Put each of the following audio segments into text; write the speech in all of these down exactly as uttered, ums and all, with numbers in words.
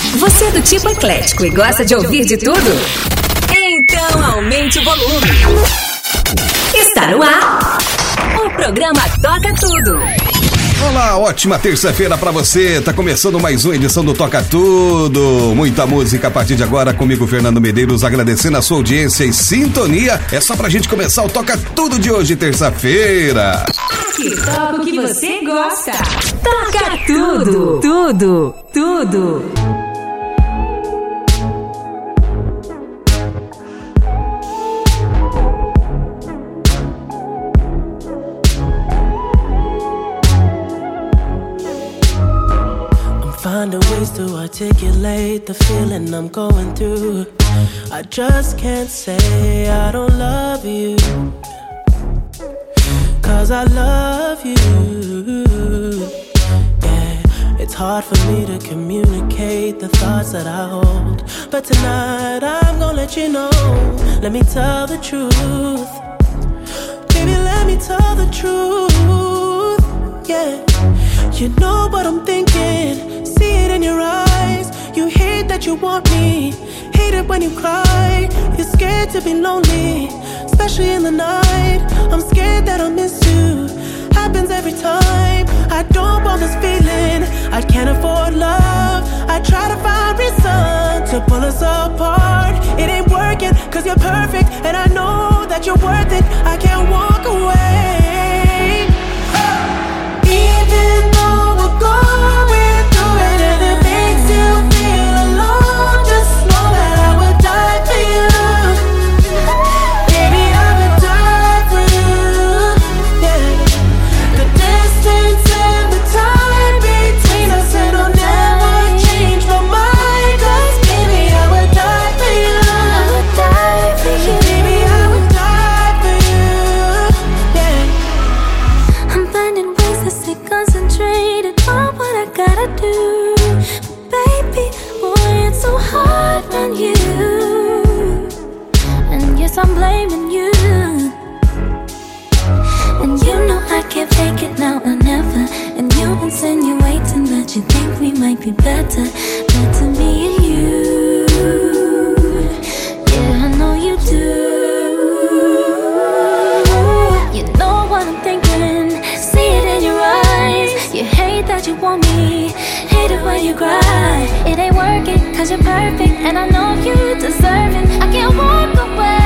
Você é do tipo eclético e gosta de ouvir de tudo? Então aumente o volume. Está no ar o programa Toca Tudo. Olá, ótima terça-feira pra você. Tá começando mais uma edição do Toca Tudo. Muita música a partir de agora, comigo, Fernando Medeiros, agradecendo a sua audiência e sintonia. É só pra gente começar o Toca Tudo de hoje, terça-feira. Aqui toca o que você gosta. Toca tudo, tudo, tudo. Finding ways to articulate the feeling I'm going through. I just can't say I don't love you, 'cause I love you. Yeah, it's hard for me to communicate the thoughts that I hold, but tonight I'm gonna let you know. Let me tell the truth. Baby, let me tell the truth. Yeah, you know what I'm thinking. See it in your eyes. You hate that you want me. Hate it when you cry. You're scared to be lonely, especially in the night. I'm scared that I'll miss you. Happens every time. I don't want this feeling. I can't afford love. I try to find reason to pull us apart. It ain't working 'cause you're perfect, and I know that you're worth it. I can't walk away. Even though we're going I'm blaming you, and you know I can't fake it now or never. And you insinuating that you think we might be better, better me and you. Yeah, I know you do. You know what I'm thinking. See it in your eyes. You hate that you want me. Hate it when you cry. It ain't working 'cause you're perfect, and I know you deserve it. I can't walk away.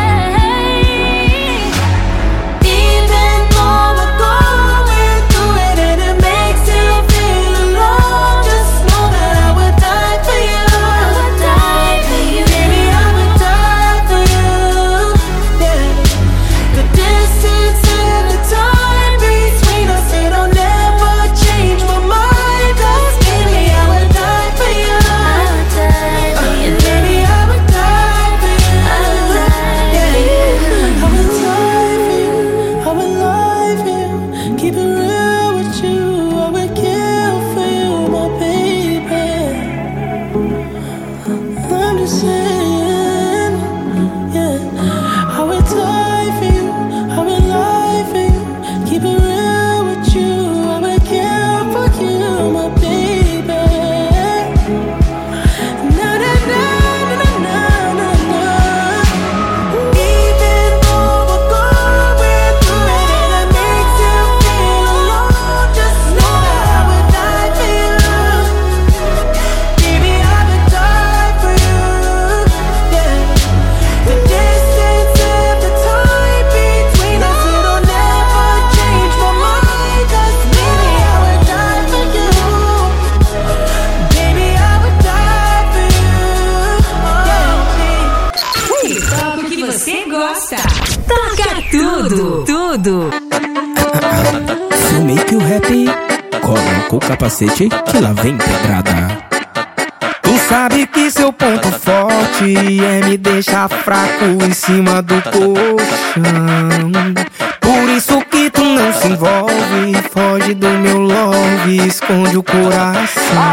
Tudo, tudo. Filmei que o rap coloca o capacete que lá vem pedrada. Tu sabe que seu ponto forte é me deixar fraco em cima do colchão. Por isso que tu não se envolve, foge do meu love, esconde o coração.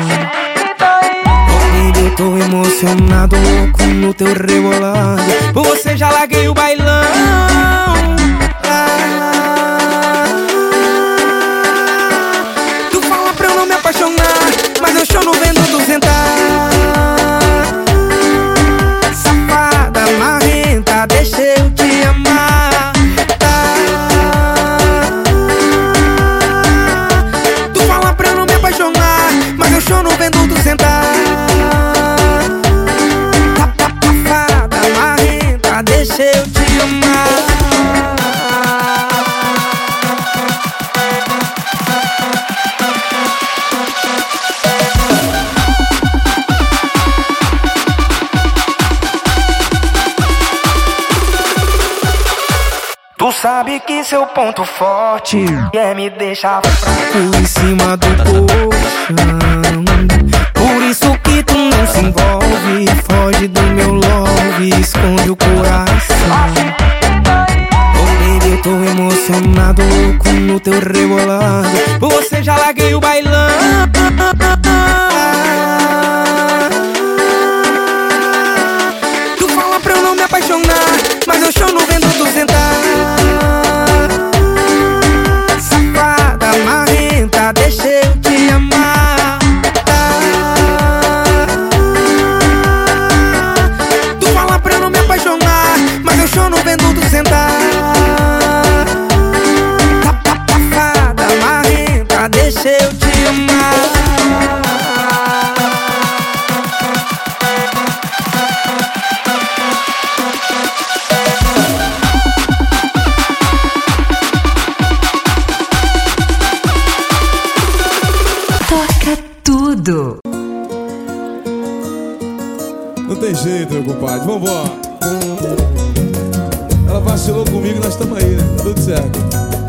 Eu tô emocionado, louco no teu rebolado. Por você já larguei o bailão. Tu fala pra eu não me apaixonar, mas eu choro vendo tu sentar. vendo tu sentar. Safada, marrenta, deixa eu te amar. Tu sabe que seu ponto forte é me deixar fraco em cima do colchão. Por isso que tu não se envolve, foge do meu love, esconde o coração. Oh baby, eu tô emocionado, louco no teu rebolado. Por você já larguei o bailão. Tu fala pra eu não me apaixonar, mas eu choro vendo tu sentar. Safada, marrenta, deixa eu te amar. Tu fala pra eu não me apaixonar, mas eu choro vendo tu sentar. Safada, marrenta, deixa eu te amar. Tudo. Não tem jeito, meu compadre, vambora. Ela vacilou comigo, nós estamos aí, né? Tudo certo.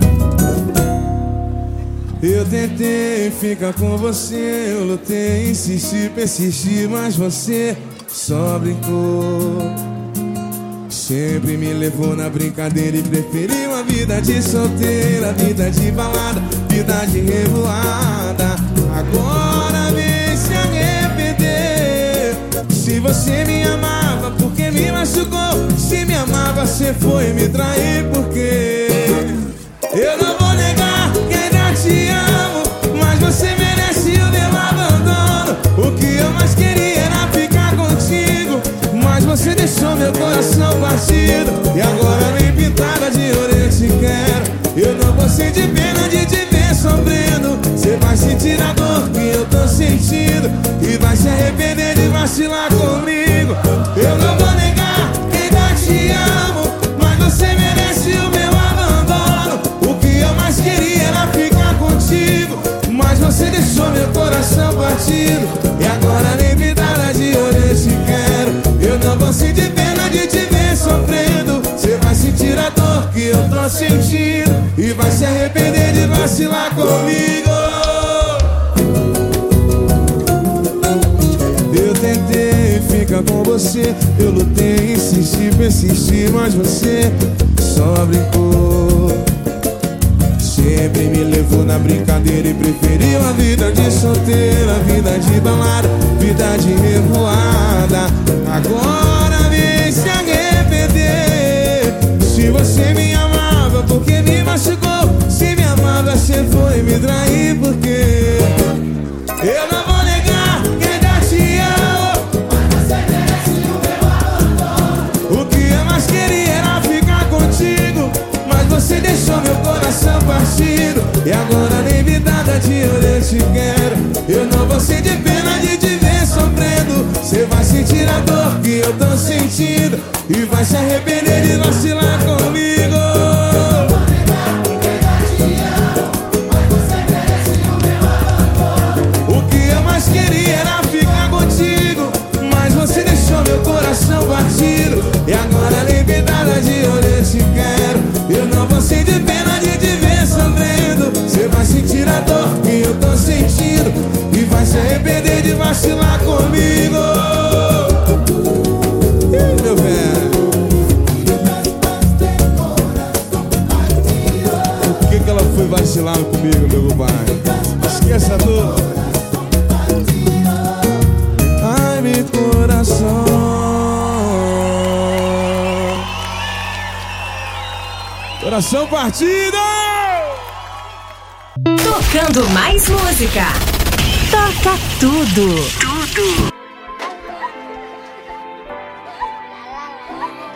Eu tentei ficar com você, eu lutei, insisti, persisti, mas você só brincou. Sempre me levou na brincadeira e preferiu a vida de solteira, vida de balada, vida de revoada. Agora vem se arrepender. Se você me amava, porque me machucou? Se me amava, você foi me trair, porque eu não vou negar que ainda te amo, mas você merece o meu abandono. O que eu mais queria era ficar contigo, mas você deixou meu coração partido. E agora nem pintada de ouro eu te quero. Eu não vou sentir pena de te ver sofrendo. Você vai sentir a dor que eu tô sentindo e vai se arrepender de vacilar comigo. Eu não vou negar que ainda te amo, mas você merece o meu abandono. O que eu mais queria era ficar contigo, mas você deixou meu coração partido. E agora nem pintada de ouro eu te quero. Eu não vou sentir pena de te ver sofrendo. Você vai sentir a dor que eu tô sentindo e vai se arrepender de vacilar comigo. Eu tentei ficar com você, eu lutei, insisti, persisti, mas você só brincou. Sempre me levou na brincadeira e preferiu a vida de solteira, vida de balada, vida de revoada. Agora vem se arrepender. Se você me amava, porque me machucou? Se me amava, você foi me trair, porque eu não vou negar que ainda te amo, mas você merece o meu abandono. O que eu mais queria era ficar contigo, mas você deixou meu coração partido. E agora nem vidada de ouro eu te quero. Eu não vou sentir pena de te ver sofrendo. Você vai sentir a dor que eu tô sentindo e vai se arrepender de vacilar comigo. Queria era ficar contigo, mas você deixou meu coração partido. E agora nem pintada de ouro eu te quero. Eu não vou sentir pena de te ver sofrendo. Você vai sentir a dor que eu tô sentindo e vai se arrepender de vacilar comigo. Ih, meu velho, por que que ela foi vacilar comigo, meu compadre? Esqueça a dor. Coração. Coração partido. Tocando mais música. Toca tudo. Tudo.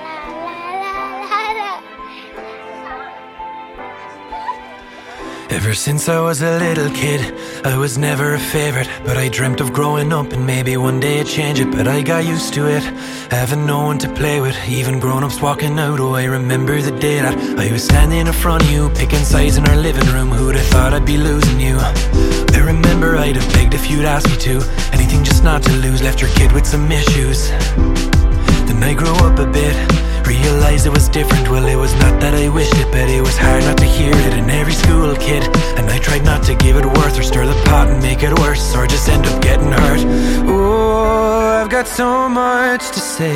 Every Ever since I was a little kid, I was never a favorite, but I dreamt of growing up and maybe one day I'd change it. But I got used to it, having no one to play with, even grown-ups walking out. Oh, I remember the day that I was standing in front of you, picking sides in our living room. Who'd have thought I'd be losing you? I remember I'd have begged if you'd asked me to, anything just not to lose, left your kid with some issues. Then I grew up a bit, realized it was different. Well, it was not that I wished it, but it was hard not to hear it in every school kid. And I tried not to give it worth, or stir the pot and make it worse, or just end up getting hurt. Oh, I've got so much to say.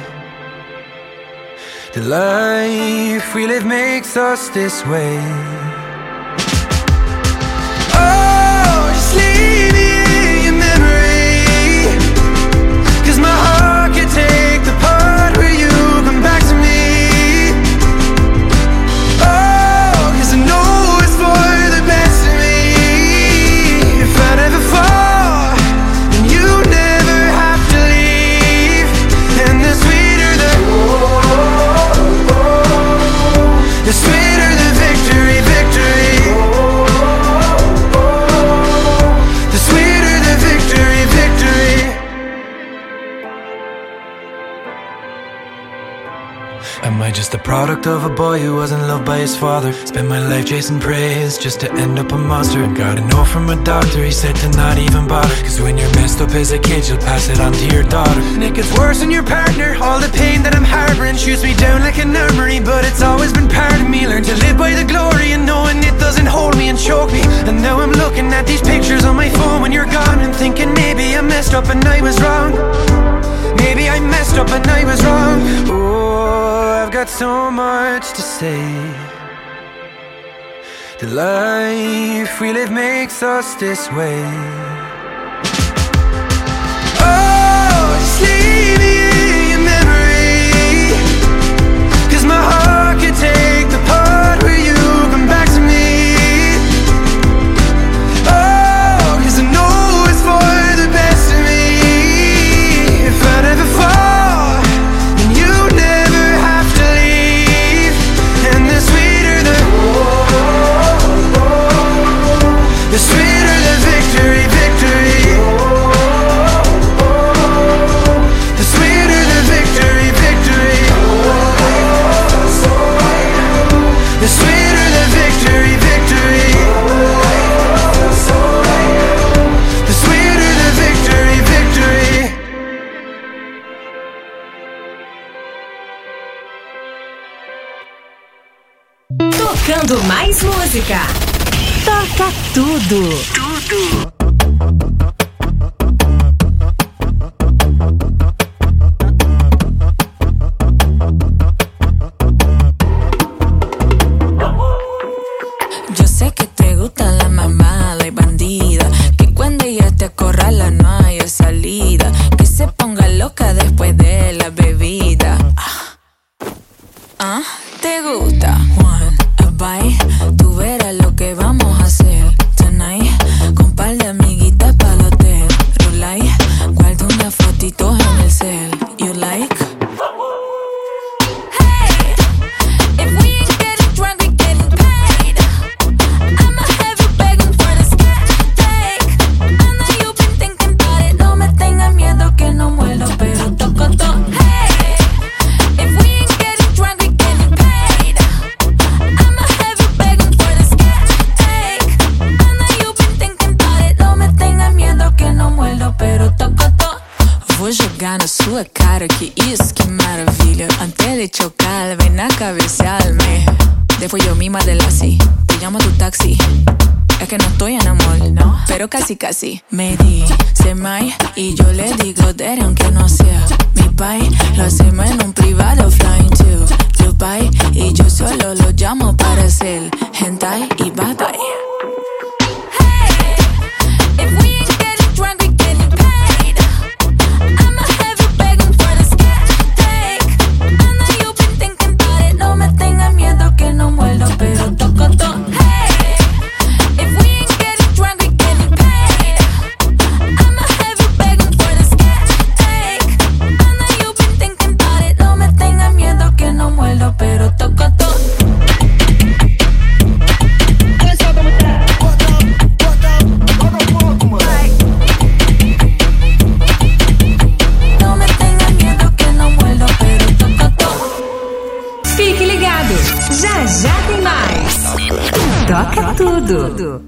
The life we live makes us this way. Oh, just leave me in your memory, 'cause my heart can take the part where you come back to me. Oh, 'cause I know it's for the best of me. If I never fall, then you never have to leave. And the sweeter the the sweeter the victory, victory. The sweeter the victory, victory. Am I just the product of a boy who wasn't loved by his father? Spent my life chasing praise just to end up a monster. Got a note from a doctor, he said to not even bother, 'cause when you're messed up as a kid, you'll pass it on to your daughter. And it gets worse in your partner, all the pain that I'm harboring shoots me down like an armory. But it's always been part of me, learn to live by the glory, and knowing it doesn't hold me and choke me. And now I'm looking at these pictures on my phone when you're gone, and thinking maybe I messed up and I was wrong. Maybe I messed up and I was wrong. Oh, I've got so much to say. The life we live makes us this way. Oh, just leave me in your memory, 'cause my heart can take the part where you come back to me. Oh, 'cause I know it's for the best of me. If I never fall, then you never have to leave. And the sweeter the the sweeter the victory, victory. The sweeter the victory, victory. The sweeter the victory, victory. The sweeter the victory, victory. Tocando mais música. Toca tudo. Tudo. Yo sé que te gusta la mamada y bandida, que cuando ella te acorrala no hay salida, que se ponga loca después de la bebida. Ah, ¿te gusta? One, a bite, tú verás lo que vamos a hacer tonight, con par de amiguitas pa'l hotel. Rolay, guarda una fotito en el cel. You like? Na sua cara, que isso, que maravilha. Antes de chocar, ven a cabecearme. Después yo misma de la así, te llamo a tu taxi. Es que no estoy en amor, no, pero casi casi. Me dice May y yo le digo Daddy, aunque no sea mi pai. Lo hacemos en un privado, flying to Dubai, y yo solo lo llamo para hacer hentai y bye bye. toca tudo.